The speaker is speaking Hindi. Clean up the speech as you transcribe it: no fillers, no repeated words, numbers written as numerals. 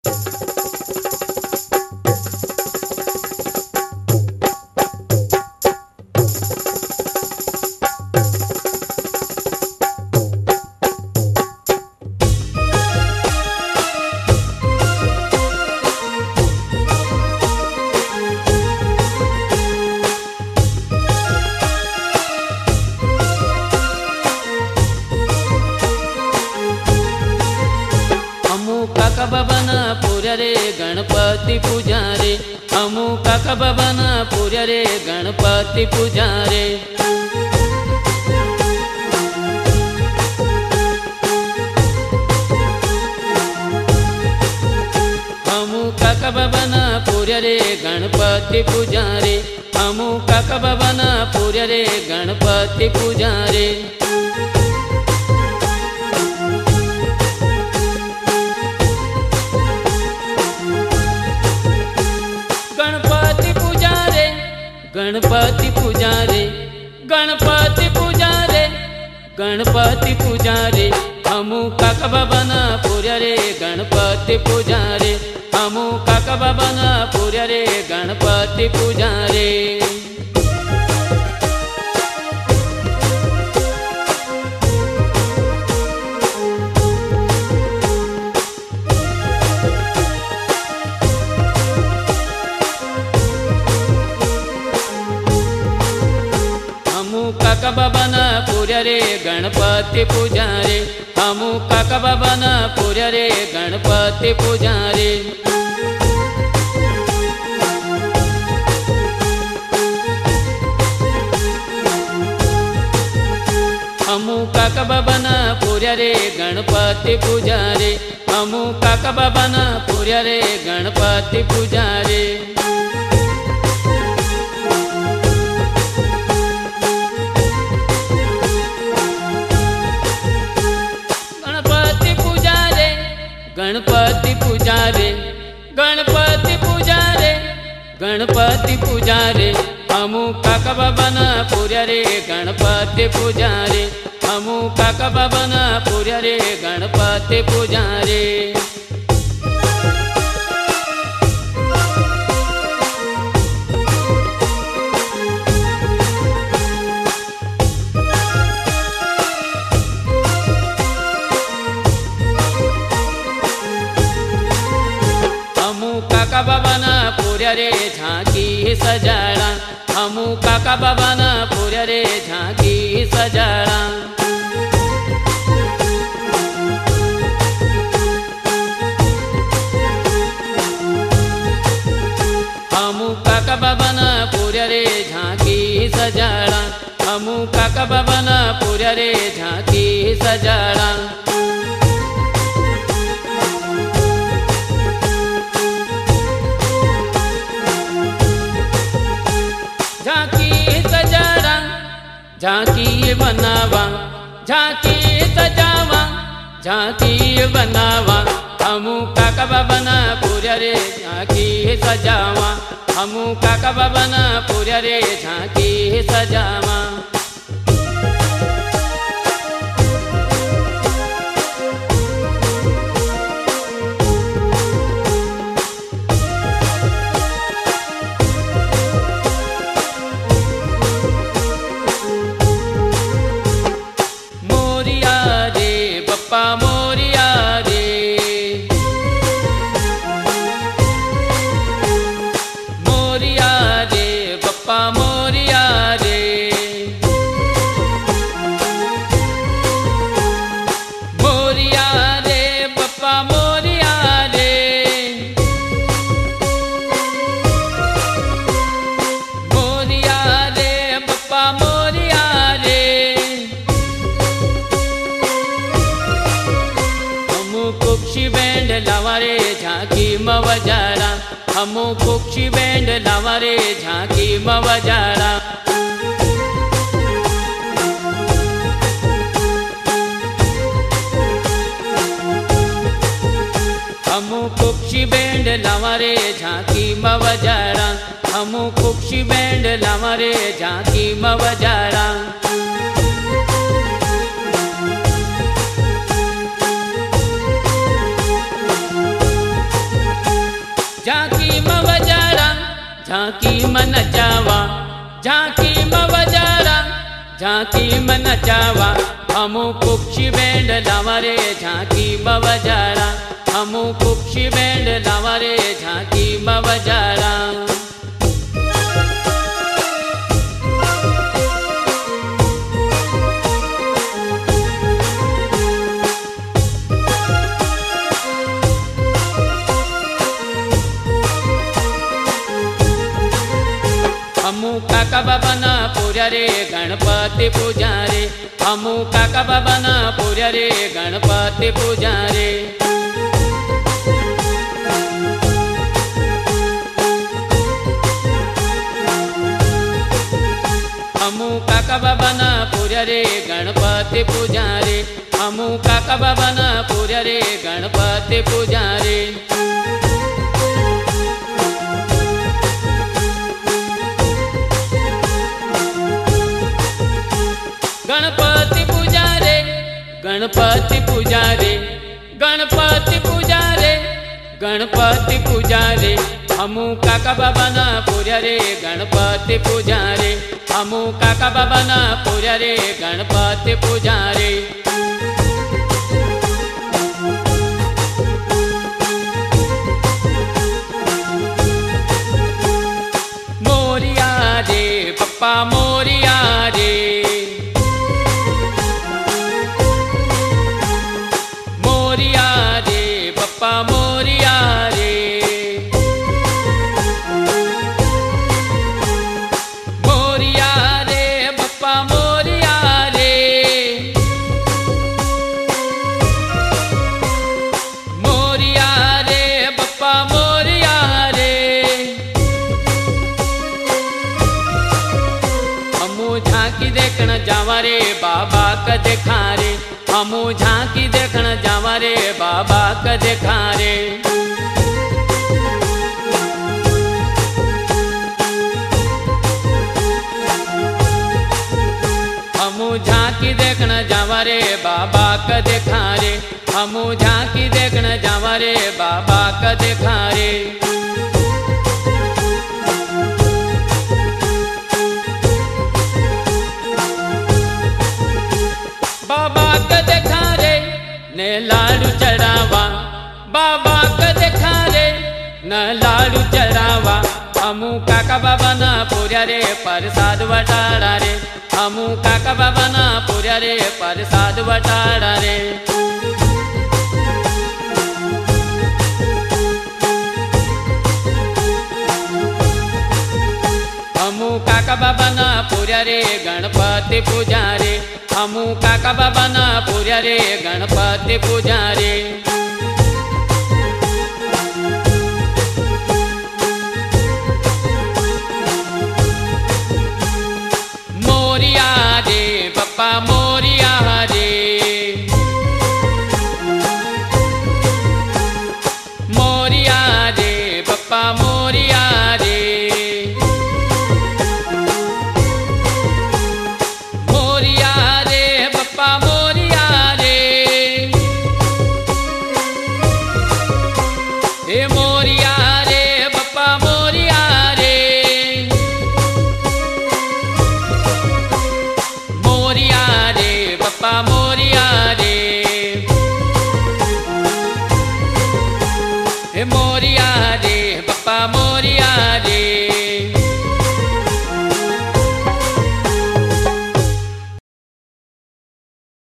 काका बाबाना पूर्या रे गणपति पूजा रे, हमू काका बाबाना पूर्या रे गणपति पूजा रे। हमू काका बाबाना पूर्या रे गणपति पूजा रे, हमू काका बाबाना पूर्या रे गणपति पूजा रे। गणपति पूजा रे, गणपति पूजा रे, गणपति पूजा रे, हमू काका बाबाना पूर्या रे गणपति पूजा रे, हमू काका बाबाना पूर्या रे गणपति पूजा रे। काका बाबाना पूर्या रे गणपति पूजा रे, हमू काका बाबाना पूर्या रे गणपति पूजा रे। हमू काका बाबाना पूर्या रे गणपति पूजा रे, हमू काका बाबाना पूर्या रे गणपति पूजा रे। गणपति पूजा रे, गणपति पूजा रे, गणपति पूजा रे, हमू काका बाबाना पूर्या रे गणपति पूजा रे, हमू काका बाबाना पूर्या रे गणपति पूजा रे। काका बाबाना पूर्या रे झांकी सजाड़ा, हमू काका बाबाना पूर्या रे झांकी सजाड़ा। हमू काका बाबाना पूर्या रे झांकी सजाड़ा, हमू काका बाबाना पूर्या रे झांकी सजाड़ा। झांकी बनावा, झांकी सजावा, झांकी बनावा, हमू काका बाबाना पूर्या रे झांकी सजावा, हमू काका बाबाना पूर्या रे झांकी सजावा। मोरिया रे, मोरिया रे, बप्पा मोरिया रे, मोरिया रे, बप्पा मोरिया रे, मोरिया रे, बप्पा मोरिया रे। कुक्षी बैंड लावा रे झांकी मवजारा, हमू कुक्षी बैंड लावा रे झांकी मवजारा। हमू कुक्षी बैंड लावा रे झांकी मवजारा, हमू कुक्षी बैंड लावा रे झांकी मवजारा। झांकी मन चावा झांकी मवजारा झांकी मन चावा हमू कुक्षी बैंड लावा रे झांकी मवजारा हमू कुक्षी बैंड लावा रे झांकी मवजारा हमू काका बाबाना पूजा रे गणपति पूजा रे हमू काका बाबाना पूजा रे गणपति पूजा रे हमू काका बाबाना पूजा रे गणपति पूजा रे हमू काका बाबाना पूजा रे गणपति पूजा रे गणपति पूजा रे गणपति पूजा रे गणपति पूजा रे गणपति पूजा रे हमू काका बाबाना पूजा रे गणपति पूजा रे हमू काका बाबाना पूजा रे गणपति पूजा रे मोरिया रे पप्पा मोरिया रे मोरिया रे पप्पा मोरिया रे मोरिया रे पप्पा मोरिया रे मोरिया रे पप्पा मोरिया रे हमू झांकी देखण जावा रे बाबा का देखा रे हमू झांकी देखण जावा रे बाबा का देखा रे हमू झांकी देखण जावा रे बाबा का देखा रे हमू झांकी देखण जावा रे बाबा का देखा रे बाबा का देखा रे ने लाडू चढ़ावा बाबा का देखा रे न लाडू चढ़ावा हमू काका बाबा ना पूजा रे प्रसाद बटाड़ा रे हमू काका बाबा ना पूजा रे प्रसाद बटाड़ा रे हमू काका बाबा ना पूजा रे गणपति पूजा रे हमू काका बाबा ना पूजा रे गणपति पूजा रे मोरिया रे पप्पा मोरिया रे मोरिया रे पप्पा मोरिया रे मोरिया रे पप्पा मोरिया रे हे मोरिया रे पप्पा मोरिया रे मोरिया रे पप्पा मोरिया रे हे मोरिया रे पप्पा